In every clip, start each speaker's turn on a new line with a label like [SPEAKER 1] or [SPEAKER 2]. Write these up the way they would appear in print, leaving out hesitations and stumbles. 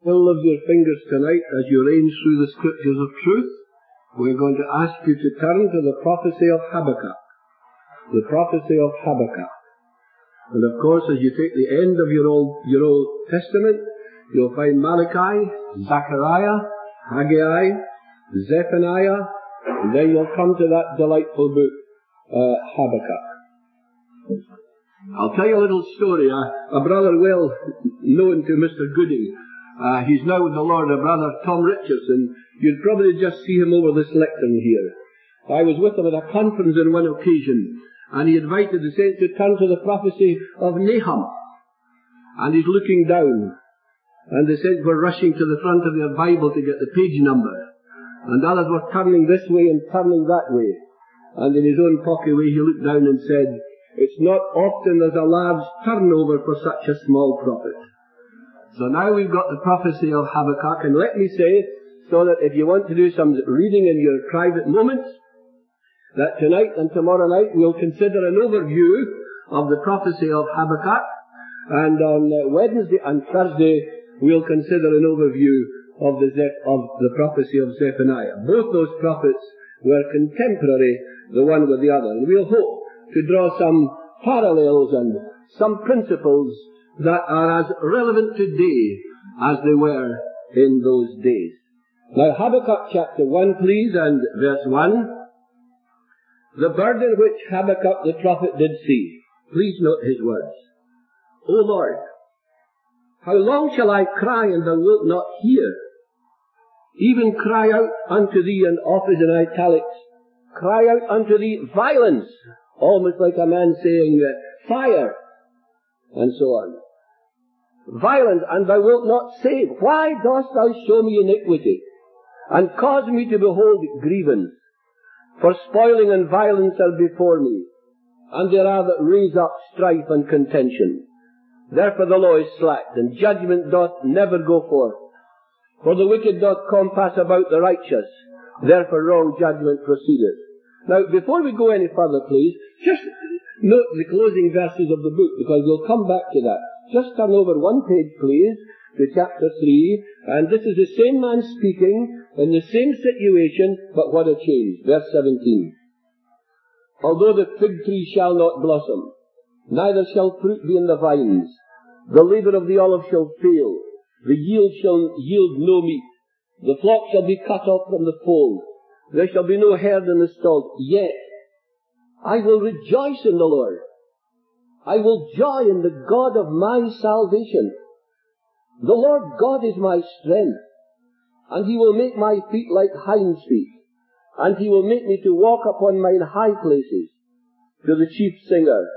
[SPEAKER 1] All of your fingers tonight as you range through the scriptures of truth. We're going to ask you to turn to the prophecy of Habakkuk. The prophecy of Habakkuk. And of course, as you take the end of your Old Testament, you'll find Malachi, Zechariah, Haggai, Zephaniah, and then you'll come to that delightful book, Habakkuk. I'll tell you a little story. A brother well known to Mr. Gooding. He's now with the Lord, a brother Tom Richardson. You'd probably just see him over this lectern here. I was with him at a conference on one occasion, and he invited the saints to turn to the prophecy of Nahum. And he's looking down, and the saints were rushing to the front of their Bible to get the page number, and others were turning this way and turning that way. And in his own cocky way he looked down and said, "It's not often there's a large turnover for such a small prophet." So now we've got the prophecy of Habakkuk, and let me say, so that if you want to do some reading in your private moments, that tonight and tomorrow night we'll consider an overview of the prophecy of Habakkuk, and on Wednesday and Thursday we'll consider an overview of the prophecy of Zephaniah. Both those prophets were contemporary, the one with the other, and we'll hope to draw some parallels and some principles that are as relevant today as they were in those days. Now Habakkuk chapter 1 please, and verse 1. The burden which Habakkuk the prophet did see. Please note his words. O Lord, how long shall I cry and thou wilt not hear? Even cry out unto thee, and off is in italics, cry out unto thee violence, almost like a man saying fire, and so on. Violence, and thou wilt not save. Why dost thou show me iniquity, and cause me to behold grievance? For spoiling and violence are before me, and there are that raise up strife and contention. Therefore the law is slacked, and judgment doth never go forth. For the wicked doth compass about the righteous, therefore wrong judgment proceedeth. Now, before we go any further, please, just note the closing verses of the book, because we'll come back to that. Just turn over one page, please, to chapter 3, and this is the same man speaking, in the same situation, but what a change. Verse 17. Although the fig tree shall not blossom, neither shall fruit be in the vines, the labour of the olive shall fail, the yield shall yield no meat, the flock shall be cut off from the fold, there shall be no herd in the stalls, yet I will rejoice in the Lord. I will joy in the God of my salvation. The Lord God is my strength, and he will make my feet like hinds' feet, and he will make me to walk upon mine high places, to the chief singer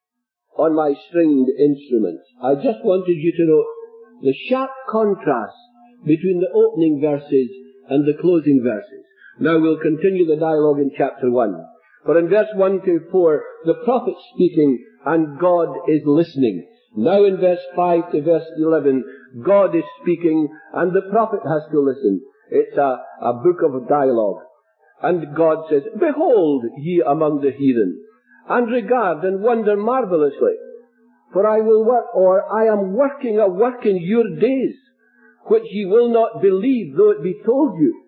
[SPEAKER 1] on my stringed instruments. I just wanted you to note the sharp contrast between the opening verses and the closing verses. Now we'll continue the dialogue in chapter 1. For in verse 1 to 4, the prophet's speaking and God is listening. Now in verse 5 to verse 11, God is speaking and the prophet has to listen. It's a book of dialogue. And God says, Behold ye among the heathen, and regard and wonder marvelously. For I will work, or I am working a work in your days, which ye will not believe, though it be told you.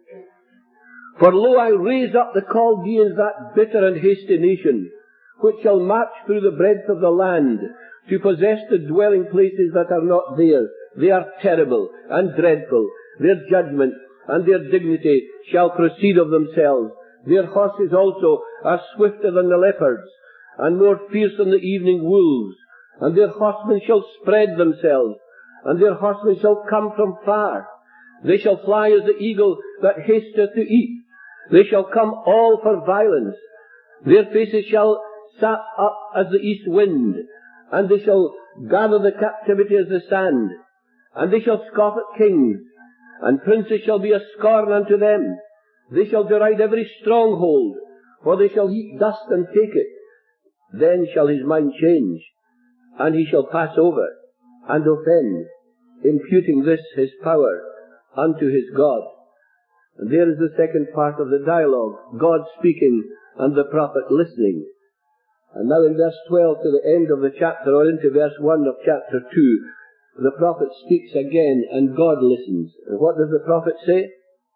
[SPEAKER 1] For lo, I raise up the Chaldeans, that bitter and hasty nation, which shall march through the breadth of the land, to possess the dwelling places that are not theirs. They are terrible and dreadful. Their judgment and their dignity shall proceed of themselves. Their horses also are swifter than the leopards, and more fierce than the evening wolves. And their horsemen shall spread themselves, and their horsemen shall come from far. They shall fly as the eagle that hasteth to eat. They shall come all for violence. Their faces shall sap up as the east wind, and they shall gather the captivity as the sand. And they shall scoff at kings, and princes shall be a scorn unto them. They shall deride every stronghold, for they shall heap dust and take it. Then shall his mind change, and he shall pass over and offend, imputing this his power unto his God. And there is the second part of the dialogue, God speaking and the prophet listening. And now in verse 12 to the end of the chapter, or into verse 1 of chapter 2, the prophet speaks again, and God listens. And what does the prophet say?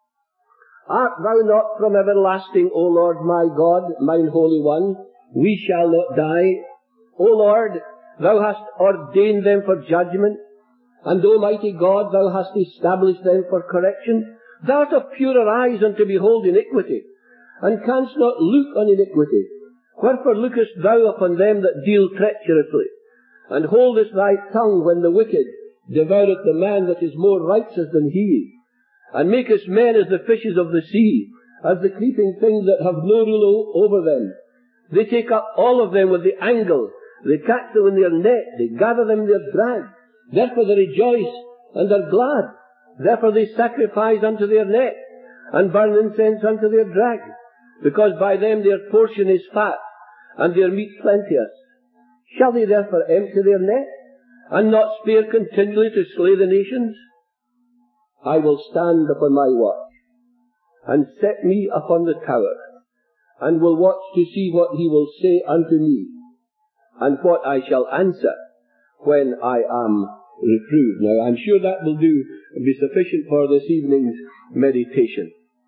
[SPEAKER 1] Art thou not from everlasting, O Lord my God, mine Holy One? We shall not die. O Lord, thou hast ordained them for judgment, and Almighty God, thou hast established them for correction. Thou art of purer eyes unto behold iniquity, and canst not look on iniquity. Wherefore lookest thou upon them that deal treacherously, and holdest thy tongue when the wicked devoureth the man that is more righteous than he, and makest men as the fishes of the sea, as the creeping things that have no rule over them. They take up all of them with the angle, they catch them in their net, they gather them in their drag. Therefore they rejoice and are glad. Therefore they sacrifice unto their net, and burn incense unto their drag, because by them their portion is fat, and their meat plenteous. Shall they therefore empty their net, and not spare continually to slay the nations? I will stand upon my watch, and set me upon the tower, and will watch to see what he will say unto me, and what I shall answer when I am reproved. Now, I'm sure that will be sufficient for this evening's meditation.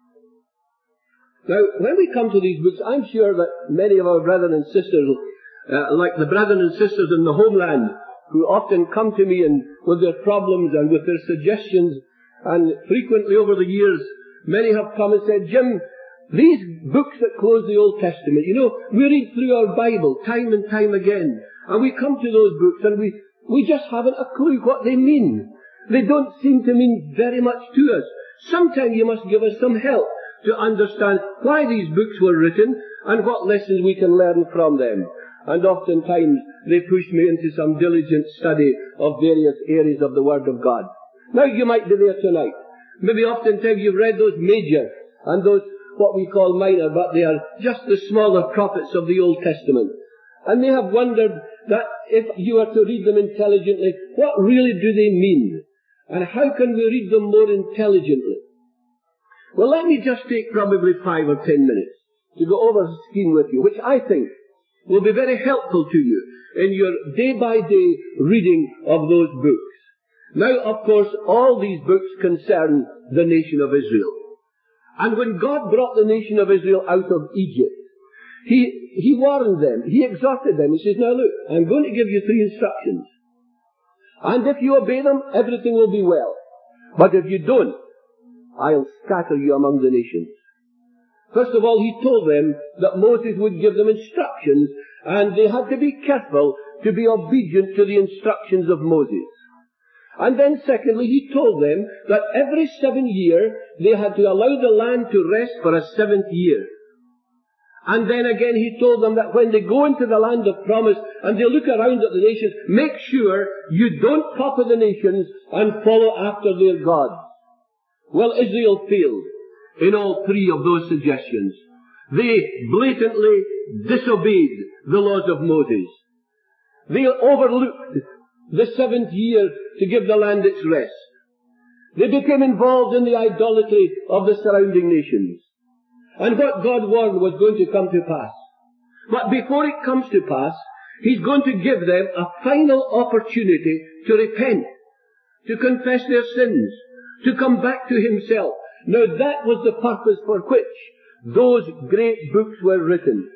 [SPEAKER 1] Now, when we come to these books, I'm sure that many of our brethren and sisters, like the brethren and sisters in the homeland, who often come to me and with their problems and with their suggestions, and frequently over the years, many have come and said, Jim, these books that close the Old Testament, you know, we read through our Bible time and time again, and we come to those books and we just haven't a clue what they mean. They don't seem to mean very much to us. Sometime you must give us some help to understand why these books were written and what lessons we can learn from them. And oftentimes they push me into some diligent study of various areas of the Word of God. Now you might be there tonight. Maybe oftentimes you've read those major and those what we call minor, but they are just the smaller prophets of the Old Testament. And may have wondered that if you were to read them intelligently, what really do they mean? And how can we read them more intelligently? Well, let me just take probably 5 or 10 minutes to go over the scheme with you, which I think will be very helpful to you in your day-by-day reading of those books. Now, of course, all these books concern the nation of Israel. And when God brought the nation of Israel out of Egypt, He warned them, He exhorted them. He says, now look, I'm going to give you 3 instructions. And if you obey them, everything will be well. But if you don't, I'll scatter you among the nations. First of all, He told them that Moses would give them instructions, and they had to be careful to be obedient to the instructions of Moses. And then secondly, He told them that every 7 years they had to allow the land to rest for a 7th year. And then again He told them that when they go into the land of promise and they look around at the nations, make sure you don't copy the nations and follow after their gods. Well, Israel failed in all 3 of those suggestions. They blatantly disobeyed the laws of Moses. They overlooked the 7th year to give the land its rest. They became involved in the idolatry of the surrounding nations. And what God warned was going to come to pass. But before it comes to pass, He's going to give them a final opportunity to repent, to confess their sins, to come back to Himself. Now that was the purpose for which those great books were written.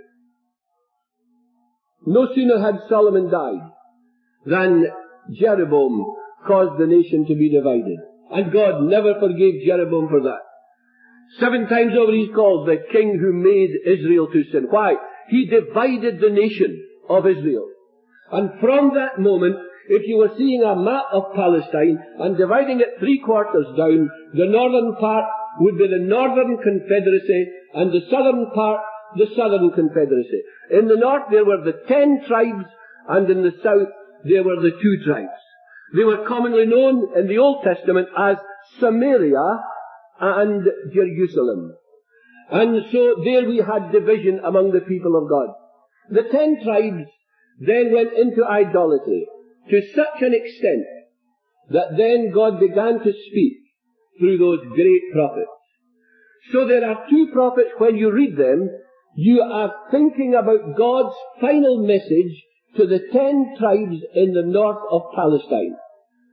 [SPEAKER 1] No sooner had Solomon died than Jeroboam caused the nation to be divided. And God never forgave Jeroboam for that. 7 times over He's called the king who made Israel to sin. Why? He divided the nation of Israel. And from that moment, if you were seeing a map of Palestine and dividing it 3 quarters down, the northern part would be the Northern Confederacy and the southern part, the Southern Confederacy. In the north there were the 10 tribes, and in the south there were the 2 tribes. They were commonly known in the Old Testament as Samaria and Jerusalem. And so there we had division among the people of God. The 10 tribes then went into idolatry to such an extent that then God began to speak through those great prophets. So there are 2 prophets, when you read them, you are thinking about God's final message to the 10 tribes in the north of Palestine.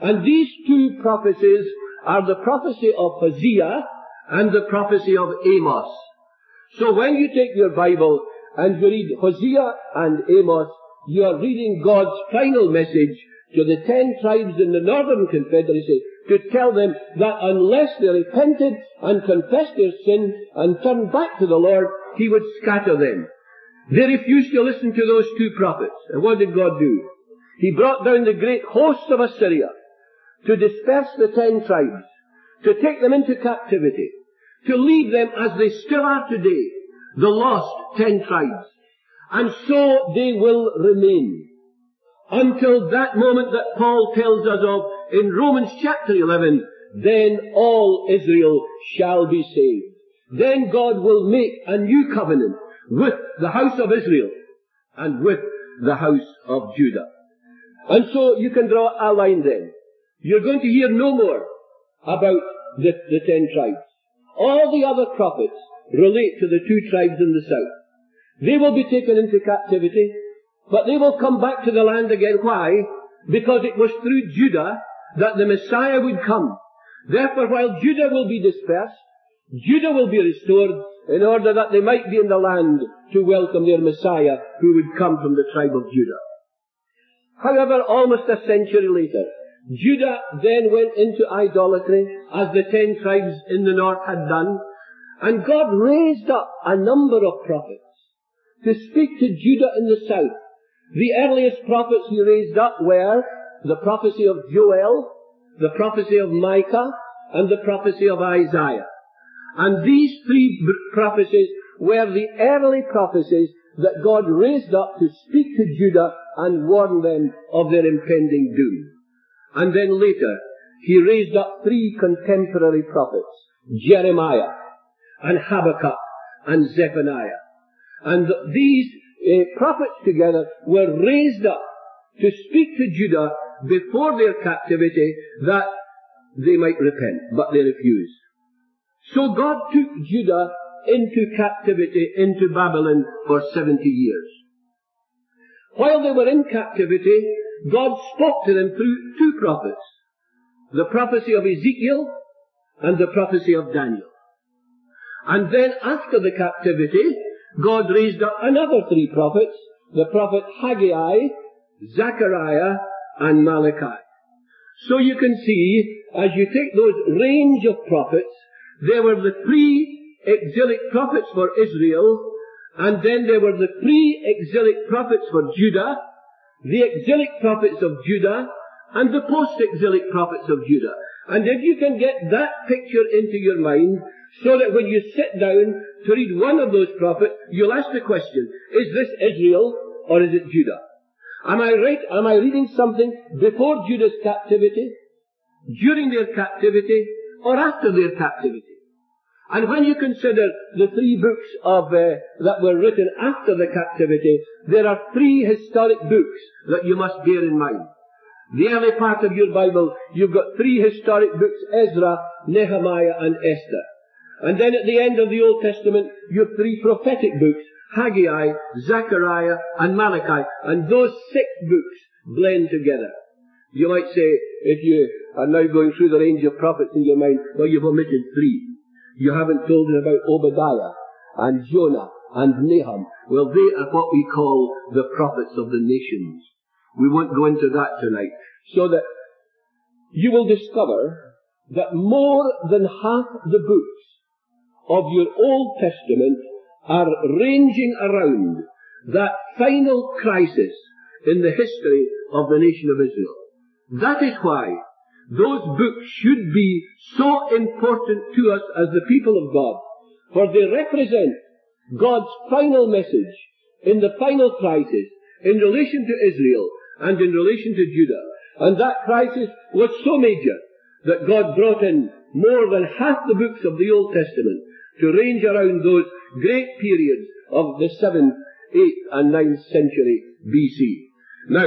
[SPEAKER 1] And these two prophecies are the prophecy of Hosea and the prophecy of Amos. So when you take your Bible and you read Hosea and Amos, you are reading God's final message to the 10 tribes in the Northern Confederacy to tell them that unless they repented and confessed their sin and turned back to the Lord, He would scatter them. They refused to listen to those two prophets. And what did God do? He brought down the great hosts of Assyria to disperse the 10 tribes, to take them into captivity, to leave them as they still are today, the lost 10 tribes. And so they will remain until that moment that Paul tells us of in Romans chapter 11, then all Israel shall be saved. Then God will make a new covenant with the house of Israel and with the house of Judah. And so you can draw a line then. You're going to hear no more about the 10 tribes. All the other prophets relate to the 2 tribes in the south. They will be taken into captivity, but they will come back to the land again. Why? Because it was through Judah that the Messiah would come. Therefore, while Judah will be dispersed, Judah will be restored in order that they might be in the land to welcome their Messiah who would come from the tribe of Judah. However, almost a century later, Judah then went into idolatry, as the 10 tribes in the north had done, and God raised up a number of prophets to speak to Judah in the south. The earliest prophets He raised up were the prophecy of Joel, the prophecy of Micah, and the prophecy of Isaiah. And these 3 prophecies were the early prophecies that God raised up to speak to Judah and warn them of their impending doom. And then later, He raised up 3 contemporary prophets, Jeremiah and Habakkuk and Zephaniah. And these prophets together were raised up to speak to Judah before their captivity that they might repent, but they refused. So God took Judah into captivity, into Babylon for 70 years. While they were in captivity, God spoke to them through 2 prophets, the prophecy of Ezekiel and the prophecy of Daniel. And then after the captivity, God raised up another 3 prophets, the prophet Haggai, Zechariah, and Malachi. So you can see, as you take those range of prophets, there were the pre-exilic prophets for Israel, and then there were the pre-exilic prophets for Judah, the exilic prophets of Judah, and the post-exilic prophets of Judah. And if you can get that picture into your mind, so that when you sit down to read one of those prophets, you'll ask the question, is this Israel or is it Judah? Am I right? Am I reading something before Judah's captivity, during their captivity, or after their captivity? And when you consider the 3 books that were written after the captivity, there are 3 historic books that you must bear in mind. The early part of your Bible, you've got 3 historic books, Ezra, Nehemiah, and Esther. And then at the end of the Old Testament, you have 3 prophetic books, Haggai, Zechariah, and Malachi. And those 6 books blend together. You might say, if you are now going through the range of prophets in your mind, well, you've omitted 3. You haven't told us about Obadiah, and Jonah, and Nahum. Well, they are what we call the prophets of the nations. We won't go into that tonight. So that you will discover that more than half the books of your Old Testament are ranging around that final crisis in the history of the nation of Israel. That is why those books should be so important to us as the people of God, for they represent God's final message in the final crisis in relation to Israel and in relation to Judah. And that crisis was so major that God brought in more than half the books of the Old Testament to range around those great periods of the 7th, 8th and 9th century BC. Now,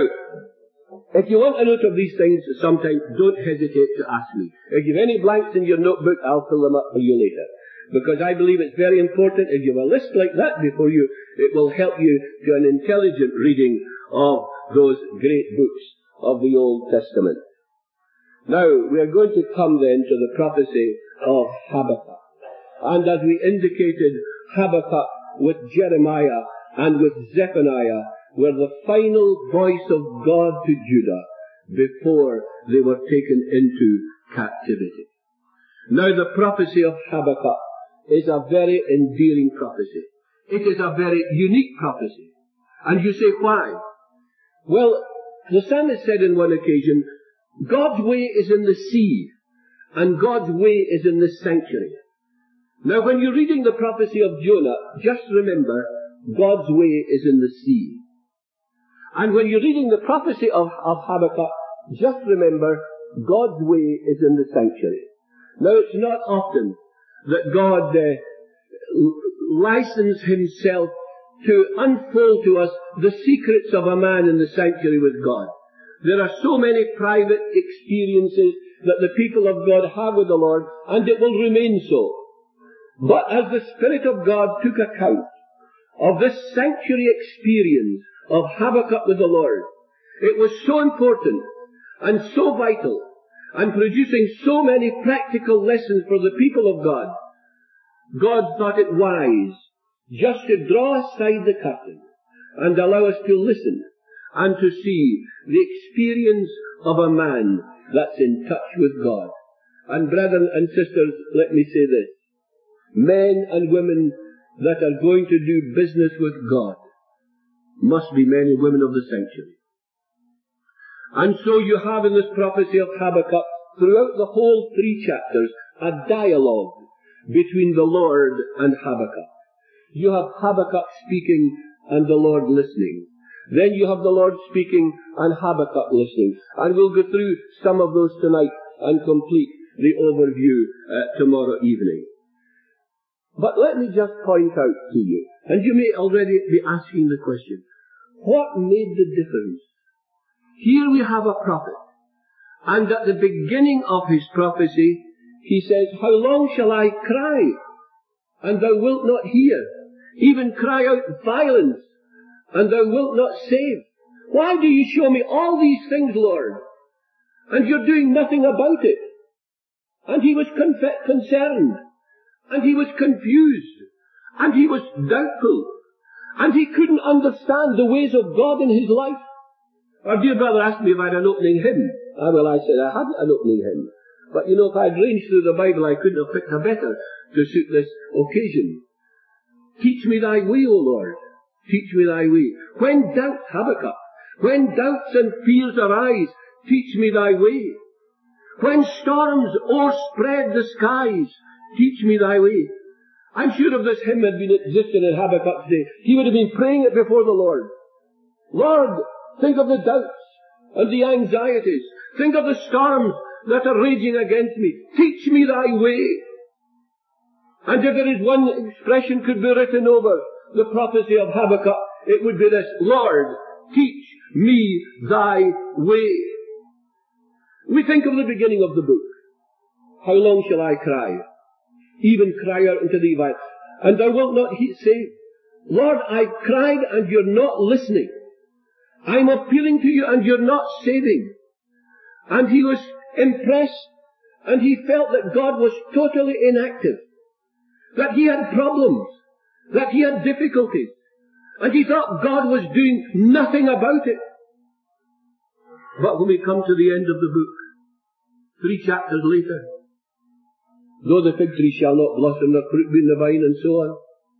[SPEAKER 1] if you want a note of these things sometime, don't hesitate to ask me. If you have any blanks in your notebook, I'll fill them up for you later. Because I believe it's very important. If you have a list like that before you, it will help you to an intelligent reading of those great books of the Old Testament. Now, we are going to come then to the prophecy of Habakkuk. And as we indicated, Habakkuk with Jeremiah and with Zephaniah were the final voice of God to Judah before they were taken into captivity. Now, the prophecy of Habakkuk is a very endearing prophecy. It is a very unique prophecy. And you say, why? Well, the psalmist said on one occasion, God's way is in the sea, and God's way is in the sanctuary. Now, when you're reading the prophecy of Jonah, just remember, God's way is in the sea. And when you're reading the prophecy of Habakkuk, just remember, God's way is in the sanctuary. Now, it's not often that God licenses himself to unfold to us the secrets of a man in the sanctuary with God. There are so many private experiences that the people of God have with the Lord, and it will remain so. But as the Spirit of God took account of this sanctuary experience of Habakkuk with the Lord, it was so important and so vital and producing so many practical lessons for the people of God, God thought it wise just to draw aside the curtain and allow us to listen and to see the experience of a man that's in touch with God. And brethren and sisters, let me say this. Men and women that are going to do business with God must be men and women of the sanctuary. And so you have in this prophecy of Habakkuk, throughout the whole 3 chapters, a dialogue between the Lord and Habakkuk. You have Habakkuk speaking and the Lord listening. Then you have the Lord speaking and Habakkuk listening. And we'll go through some of those tonight and complete the overview tomorrow evening. But let me just point out to you, and you may already be asking the question, what made the difference? Here we have a prophet, and at the beginning of his prophecy, he says, how long shall I cry, and thou wilt not hear? Even cry out violence, and thou wilt not save. Why do you show me all these things, Lord, and you're doing nothing about it? And he was concerned, and he was confused, and he was doubtful, and he couldn't understand the ways of God in his life. Our dear brother asked me if I had an opening hymn. I said I hadn't an opening hymn. But you know, if I'd ranged through the Bible, I couldn't have picked a better to suit this occasion. Teach me thy way, O Lord. Teach me thy way. When doubts, Habakkuk, when doubts and fears arise, teach me thy way. When storms o'erspread the skies, teach me thy way. I'm sure if this hymn had been existing in Habakkuk's day, he would have been praying it before the Lord. Lord, think of the doubts and the anxieties. Think of the storms that are raging against me. Teach me thy way. And if there is one expression could be written over the prophecy of Habakkuk, it would be this: Lord, teach me thy way. We think of the beginning of the book. How long shall I cry? Even cry out unto thee, and thou wilt not save. Lord, I cried and you're not listening. I'm appealing to you and you're not saving. And he was impressed, and he felt that God was totally inactive, that he had problems, that he had difficulties, and he thought God was doing nothing about it. But when we come to the end of the book, 3 chapters later, though the fig tree shall not blossom, nor fruit be in the vine, and so on,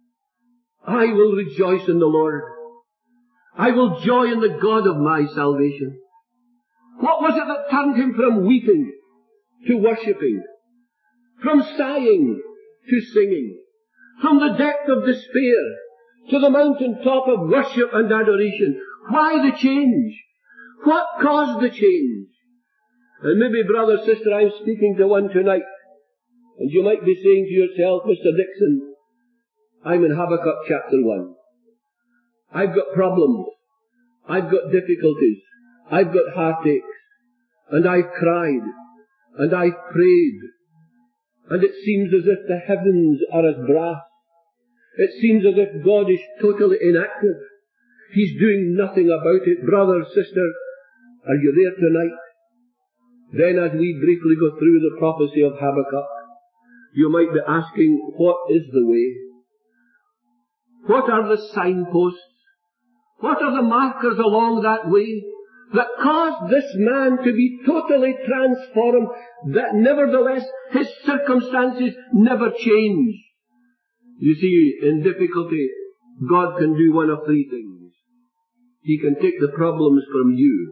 [SPEAKER 1] I will rejoice in the Lord. I will joy in the God of my salvation. What was it that turned him from weeping to worshipping, from sighing to singing, from the depth of despair to the mountain top of worship and adoration? Why the change? What caused the change? And maybe, brother, sister, I'm speaking to one tonight, and you might be saying to yourself, Mr. Dixon, I'm in Habakkuk chapter 1. I've got problems. I've got difficulties. I've got heartaches. And I've cried. And I've prayed. And it seems as if the heavens are as brass. It seems as if God is totally inactive. He's doing nothing about it. Brother, sister, are you there tonight? Then as we briefly go through the prophecy of Habakkuk, you might be asking, what is the way? What are the signposts? What are the markers along that way that caused this man to be totally transformed, that nevertheless his circumstances never change? You see, in difficulty, God can do one of three things. He can take the problems from you,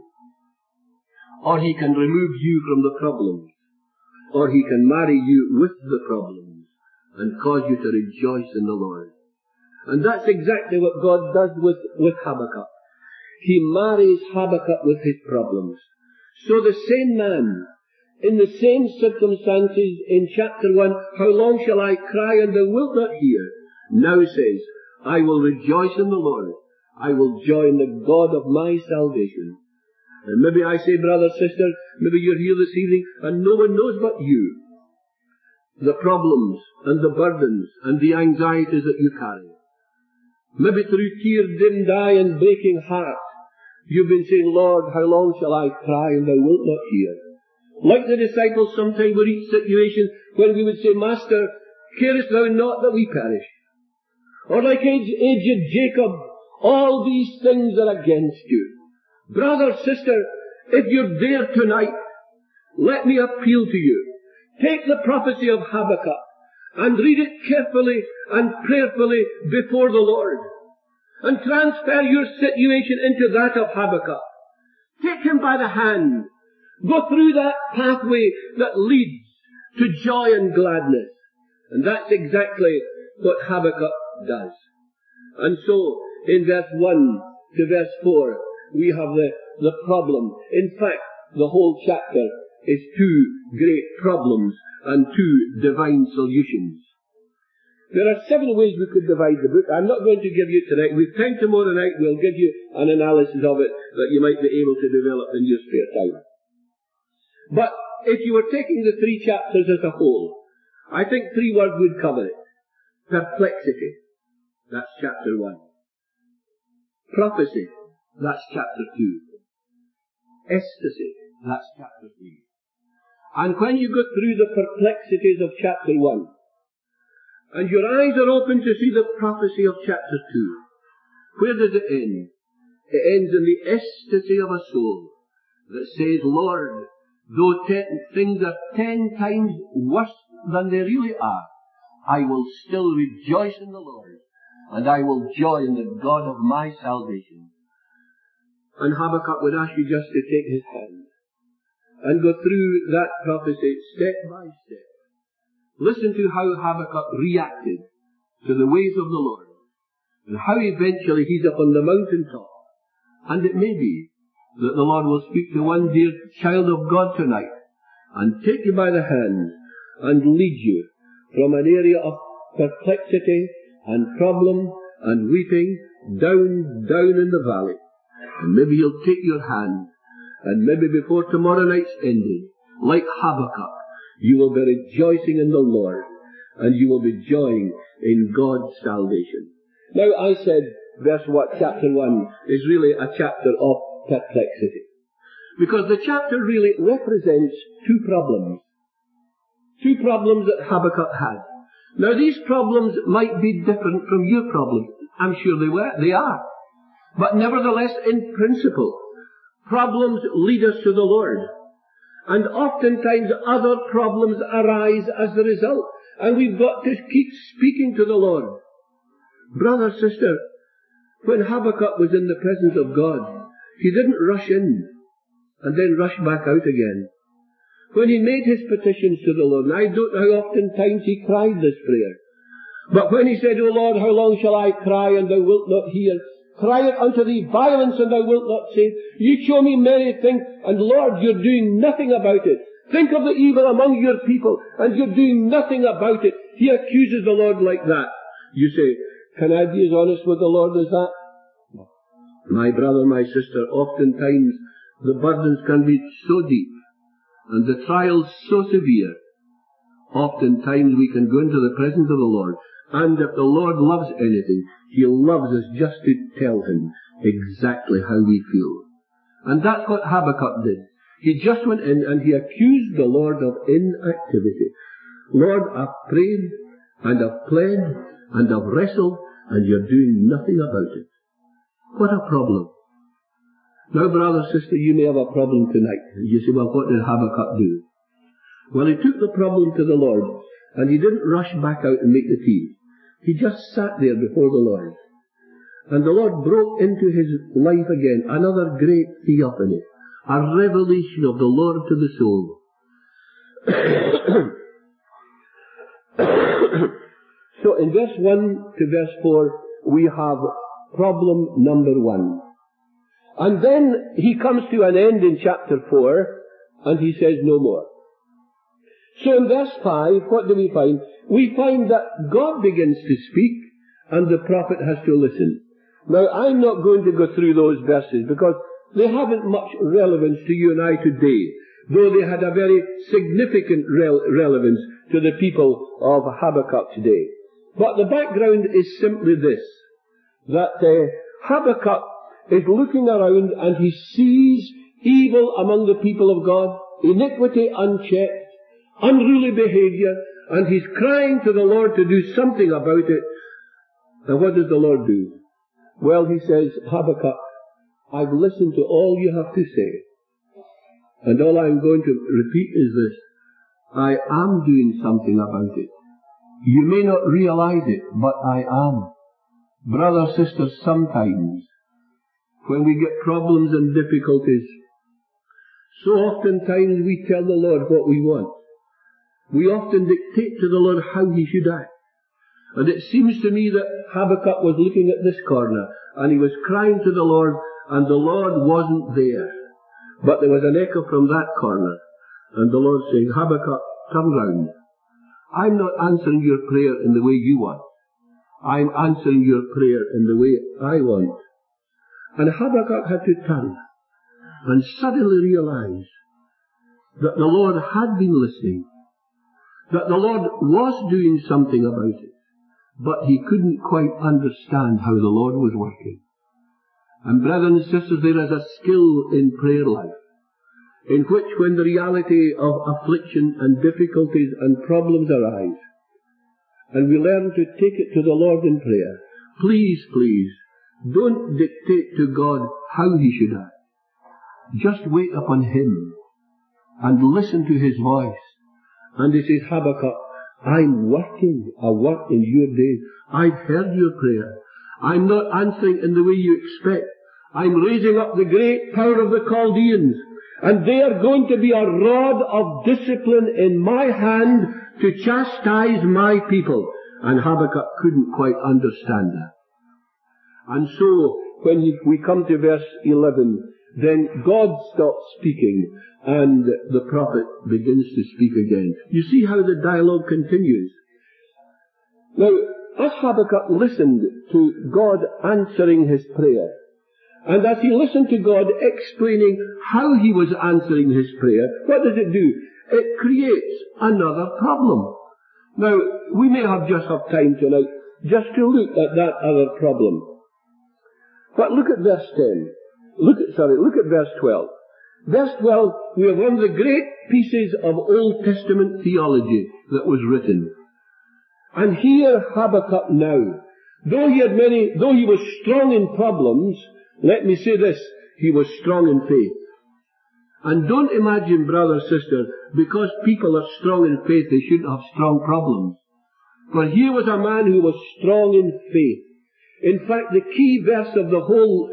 [SPEAKER 1] or He can remove you from the problems, or He can marry you with the problems and cause you to rejoice in the Lord. And that's exactly what God does with Habakkuk. He marries Habakkuk with his problems. So the same man, in the same circumstances in chapter 1, how long shall I cry and thou wilt not hear, now says, I will rejoice in the Lord. I will joy in the God of my salvation. And maybe I say, brother, sister, maybe you're here this evening and no one knows but you the problems and the burdens and the anxieties that you carry. Maybe through tear-dimmed eye and breaking heart, you've been saying, Lord, how long shall I cry and thou wilt not hear? Like the disciples sometimes would reach situations when we would say, Master, carest thou not that we perish? Or like aged Jacob, all these things are against you. Brother, sister, if you're there tonight, let me appeal to you. Take the prophecy of Habakkuk and read it carefully and prayerfully before the Lord, and transfer your situation into that of Habakkuk. Take him by the hand. Go through that pathway that leads to joy and gladness. And that's exactly what Habakkuk does. And so, in verse 1 to verse 4, we have the problem. In fact, the whole chapter is two great problems and two divine solutions. There are 7 ways we could divide the book. I'm not going to give you tonight. We've time tomorrow night. We'll give you an analysis of it that you might be able to develop in your spare time. But if you were taking the 3 chapters as a whole, I think 3 words would cover it. Perplexity. That's chapter 1. Prophecy. That's chapter 2. Ecstasy. That's chapter 3. And when you go through the perplexities of chapter 1, and your eyes are open to see the prophecy of chapter 2, where does it end? It ends in the ecstasy of a soul that says, Lord, though things are 10 times worse than they really are, I will still rejoice in the Lord, and I will joy in the God of my salvation. And Habakkuk would ask you just to take his hand and go through that prophecy step by step. Listen to how Habakkuk reacted to the ways of the Lord, and how eventually he's up on the mountaintop. And it may be that the Lord will speak to one dear child of God tonight and take you by the hand and lead you from an area of perplexity and problem and weeping down in the valley. And maybe he'll take your hand, and maybe before tomorrow night's ending, like Habakkuk, you will be rejoicing in the Lord, and you will be joying in God's salvation. Now, I said chapter 1 is really a chapter of perplexity, because the chapter really represents 2 problems. 2 problems that Habakkuk had. Now, these problems might be different from your problems. I'm sure they are. But nevertheless, in principle, problems lead us to the Lord. And oftentimes other problems arise as a result. And we've got to keep speaking to the Lord. Brother, sister, when Habakkuk was in the presence of God, he didn't rush in and then rush back out again. When he made his petitions to the Lord, and I don't know how oftentimes he cried this prayer, but when he said, O Lord, how long shall I cry and thou wilt not hear? Cry it unto thee violence and thou wilt not save. You show me many things, and Lord, you're doing nothing about it. Think of the evil among your people, and you're doing nothing about it. He accuses the Lord like that. You say, can I be as honest with the Lord as that? My brother, my sister, oftentimes the burdens can be so deep, and the trials so severe. Oftentimes we can go into the presence of the Lord, and if the Lord loves anything, He loves us just to tell Him exactly how we feel. And that's what Habakkuk did. He just went in and he accused the Lord of inactivity. Lord, I've prayed and I've pled and I've wrestled and you're doing nothing about it. What a problem. Now, brother, sister, you may have a problem tonight. You say, well, what did Habakkuk do? Well, he took the problem to the Lord and he didn't rush back out and make the tea. He just sat there before the Lord. And the Lord broke into his life again, another great theophany, a revelation of the Lord to the soul. So in verse 1 to verse 4, we have problem number 1. And then he comes to an end in chapter 4, and he says no more. So in verse 5, what do we find? We find that God begins to speak, and the prophet has to listen. Now, I'm not going to go through those verses, because they haven't much relevance to you and I today, though they had a very significant relevance to the people of Habakkuk today. But the background is simply this, that Habakkuk is looking around and he sees evil among the people of God, iniquity unchecked, unruly behavior, and he's crying to the Lord to do something about it. And what does the Lord do? Well, he says, Habakkuk, I've listened to all you have to say, and all I'm going to repeat is this: I am doing something about it. You may not realize it, but I am. Brothers, sisters, sometimes when we get problems and difficulties, so oftentimes we tell the Lord what we want. We often dictate to the Lord how he should act. And it seems to me that Habakkuk was looking at this corner, and he was crying to the Lord, and the Lord wasn't there. But there was an echo from that corner, and the Lord saying, Habakkuk, turn round. I'm not answering your prayer in the way you want. I'm answering your prayer in the way I want. And Habakkuk had to turn and suddenly realize that the Lord had been listening, that the Lord was doing something about it, but he couldn't quite understand how the Lord was working. And brothers and sisters, there is a skill in prayer life, in which when the reality of affliction and difficulties and problems arise, and we learn to take it to the Lord in prayer, please, please, don't dictate to God how he should act. Just wait upon him and listen to his voice. And he says, Habakkuk, I'm working a work in your day. I've heard your prayer. I'm not answering in the way you expect. I'm raising up the great power of the Chaldeans, and they are going to be a rod of discipline in my hand to chastise my people. And Habakkuk couldn't quite understand that. And so, when we come to verse 11, then God stops speaking, and the prophet begins to speak again. You see how the dialogue continues. Now, as Habakkuk listened to God answering his prayer, and as he listened to God explaining how he was answering his prayer, what does it do? It creates another problem. Now, we may just have time tonight just to look at that other problem. But look at verse 10. Look at verse 12. Verse 12, we have one of the great pieces of Old Testament theology that was written. And here Habakkuk now, though he was strong in problems, let me say this, he was strong in faith. And don't imagine, brother, sister, because people are strong in faith, they shouldn't have strong problems. For here was a man who was strong in faith. In fact, the key verse of the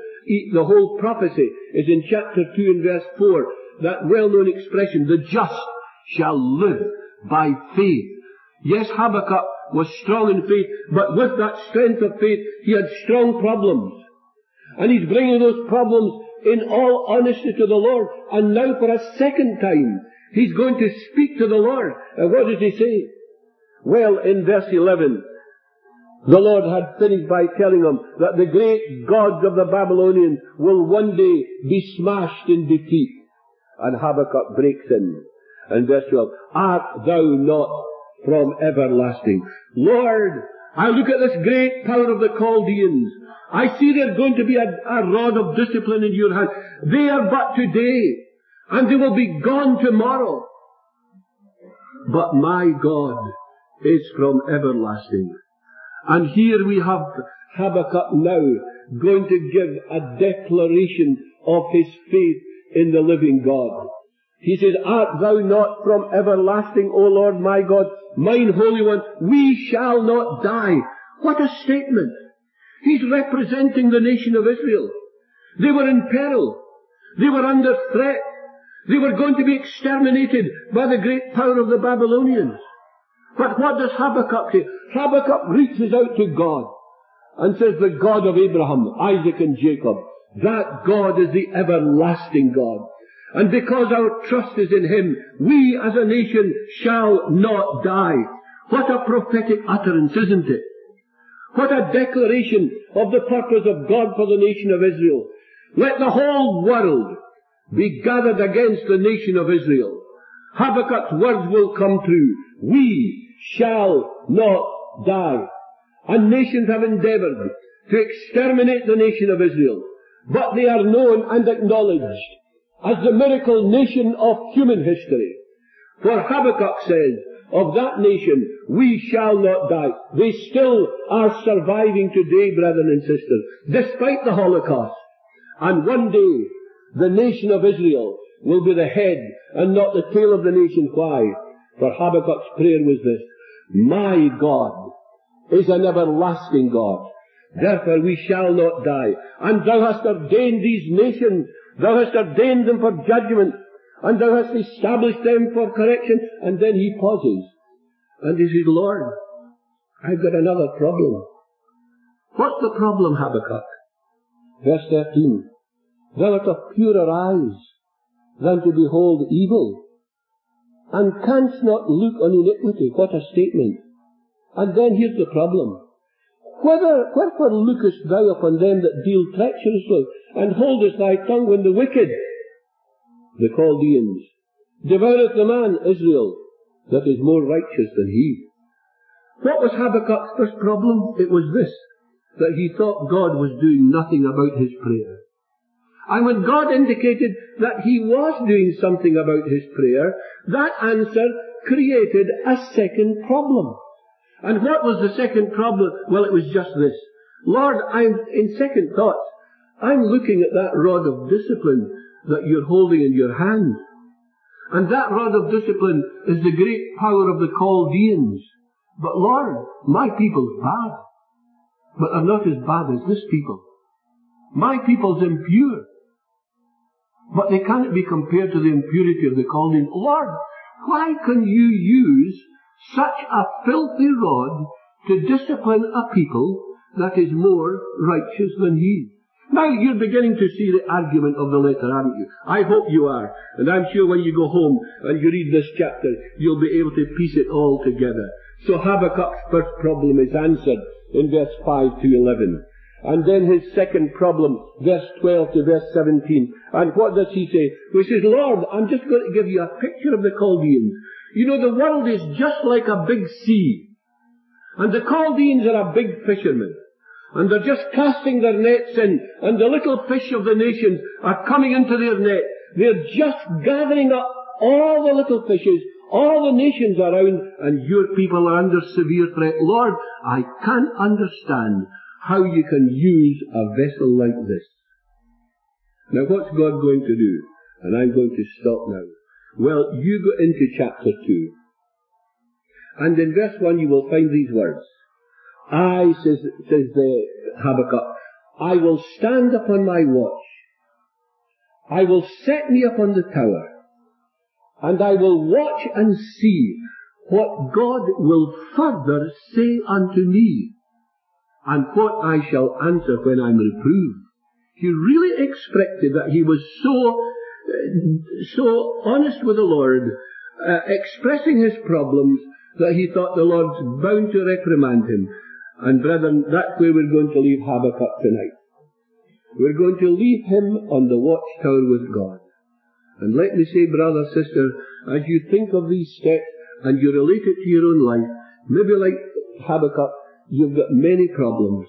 [SPEAKER 1] whole prophecy is in chapter 2 and verse 4, that well-known expression, the just shall live by faith. Yes, Habakkuk was strong in faith, but with that strength of faith, he had strong problems. And he's bringing those problems in all honesty to the Lord. And now for a second time, he's going to speak to the Lord. And what does he say? Well, in verse 11, the Lord had finished by telling him that the great gods of the Babylonians will one day be smashed in defeat. And Habakkuk breaks in. And verse 12, art thou not from everlasting? Lord, I look at this great power of the Chaldeans. I see there's going to be a rod of discipline in your hand. They are but today. and they will be gone tomorrow. But my God is from everlasting. And here we have Habakkuk now going to give a declaration of his faith in the living God. He says, Art thou not from everlasting, O Lord my God, mine Holy One? We shall not die. What a statement! He's representing the nation of Israel. They were in peril. They were under threat. They were going to be exterminated by the great power of the Babylonians. But what does Habakkuk say? Habakkuk reaches out to God and says, the God of Abraham, Isaac and Jacob, that God is the everlasting God. And because our trust is in Him, we as a nation shall not die. What a prophetic utterance, isn't it? What a declaration of the purpose of God for the nation of Israel. Let the whole world be gathered against the nation of Israel. Habakkuk's words will come true. We shall not die. And nations have endeavoured to exterminate the nation of Israel, but they are known and acknowledged as the miracle nation of human history. For Habakkuk says, of that nation, we shall not die. They still are surviving today, brethren and sisters, despite the Holocaust. And one day, the nation of Israel will be the head and not the tail of the nation. Why? For Habakkuk's prayer was this: my God is an everlasting God. Therefore we shall not die. And thou hast ordained these nations. Thou hast ordained them for judgment. And thou hast established them for correction. And then he pauses. And he says, Lord, I've got another problem. What's the problem, Habakkuk? Verse 13. Thou art of purer eyes than to behold evil, and canst not look on iniquity. What a statement. And then here's the problem. Wherefore lookest thou upon them that deal treacherously, and holdest thy tongue when the wicked, the Chaldeans, devoureth the man, Israel, that is more righteous than he? What was Habakkuk's first problem? It was this, that he thought God was doing nothing about his prayer. And when God indicated that He was doing something about his prayer, that answer created a second problem. And what was the second problem? Well, it was just this. Lord, in second thoughts, I'm looking at that rod of discipline that you're holding in your hand. And that rod of discipline is the great power of the Chaldeans. But Lord, my people's bad. But they're not as bad as this people. My people's impure. But they cannot be compared to the impurity of the Chaldeans. Lord, why can you use such a filthy rod to discipline a people that is more righteous than he? Now you're beginning to see the argument of the letter, aren't you? I hope you are. And I'm sure when you go home and you read this chapter, you'll be able to piece it all together. So Habakkuk's first problem is answered in verse 5 to 11. And then his second problem, verse 12 to verse 17. And what does he say? He says, Lord, I'm just going to give you a picture of the Chaldeans. You know, the world is just like a big sea. And the Chaldeans are a big fishermen. And they're just casting their nets in. And the little fish of the nations are coming into their net. They're just gathering up all the little fishes, all the nations around, and your people are under severe threat. Lord, I can't understand how you can use a vessel like this. Now what's God going to do? And I'm going to stop now. Well, you go into chapter 2. And in verse 1 you will find these words. says the Habakkuk, I will stand upon my watch. I will set me upon the tower. And I will watch and see what God will further say unto me, and what I shall answer when I'm reproved. He really expected that he was so honest with the Lord, expressing his problems, that he thought the Lord's bound to reprimand him. And brethren, that's where we're going to leave Habakkuk tonight. We're going to leave him on the watchtower with God. And let me say, brother, sister, as you think of these steps and you relate it to your own life, maybe like Habakkuk, you've got many problems.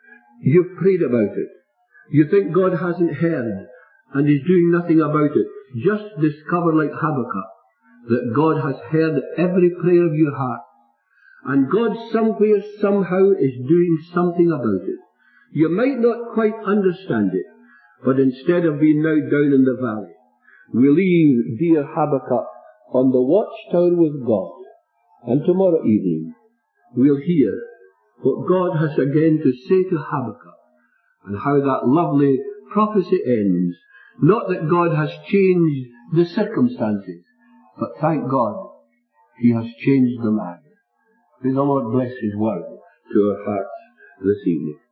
[SPEAKER 1] You've prayed about it. You think God hasn't heard and is doing nothing about it. just discover, like Habakkuk, that God has heard every prayer of your heart. And God somewhere, somehow, is doing something about it. You might not quite understand it, but instead of being now down in the valley, we leave dear Habakkuk on the watchtower with God. And tomorrow evening, we'll hear what God has again to say to Habakkuk, and how that lovely prophecy ends. Not that God has changed the circumstances, but thank God, He has changed the man. May the Lord bless His word to our hearts this evening.